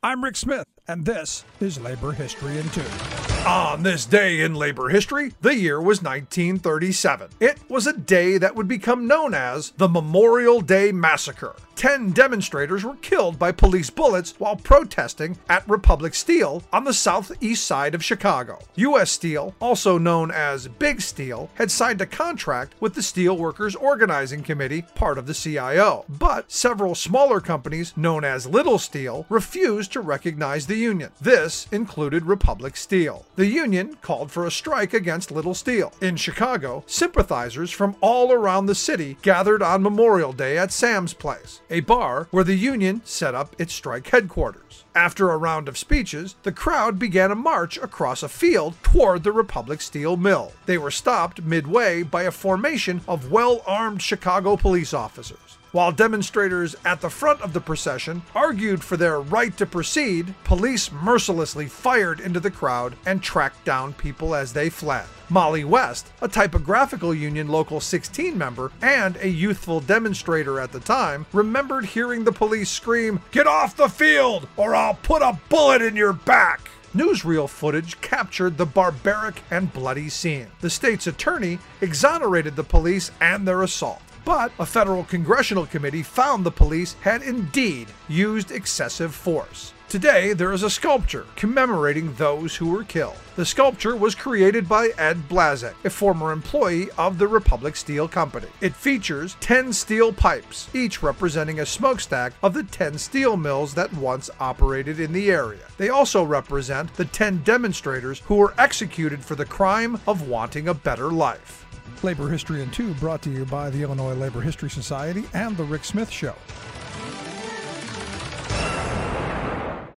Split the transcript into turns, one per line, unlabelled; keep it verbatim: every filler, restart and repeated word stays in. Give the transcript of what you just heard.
I'm Rick Smith, and this is Labor History in Two.
On this day in labor history, the year was nineteen thirty-seven. It was a day that would become known as the Memorial Day Massacre. Ten demonstrators were killed by police bullets while protesting at Republic Steel on the southeast side of Chicago. U S Steel, also known as Big Steel, had signed a contract with the Steel Workers Organizing Committee, part of the C I O. But several smaller companies, known as Little Steel, refused to recognize the union. This included Republic Steel. The union called for a strike against Little Steel. In Chicago, sympathizers from all around the city gathered on Memorial Day at Sam's Place, a bar where the union set up its strike headquarters. After a round of speeches, the crowd began a march across a field toward the Republic Steel mill. They were stopped midway by a formation of well-armed Chicago police officers. While demonstrators at the front of the procession argued for their right to proceed, police mercilessly fired into the crowd and tracked down people as they fled. Molly West, a typographical union Local sixteen member and a youthful demonstrator at the time, remembered hearing the police scream, "Get off the field, or I'll put a bullet in your back!" Newsreel footage captured the barbaric and bloody scene. The state's attorney exonerated the police and their assault. But a federal congressional committee found the police had indeed used excessive force. Today, there is a sculpture commemorating those who were killed. The sculpture was created by Ed Blazek, a former employee of the Republic Steel Company. It features ten steel pipes, each representing a smokestack of the ten steel mills that once operated in the area. They also represent the ten demonstrators who were executed for the crime of wanting a better life.
Labor History in Two brought to you by the Illinois Labor History Society and The Rick Smith Show.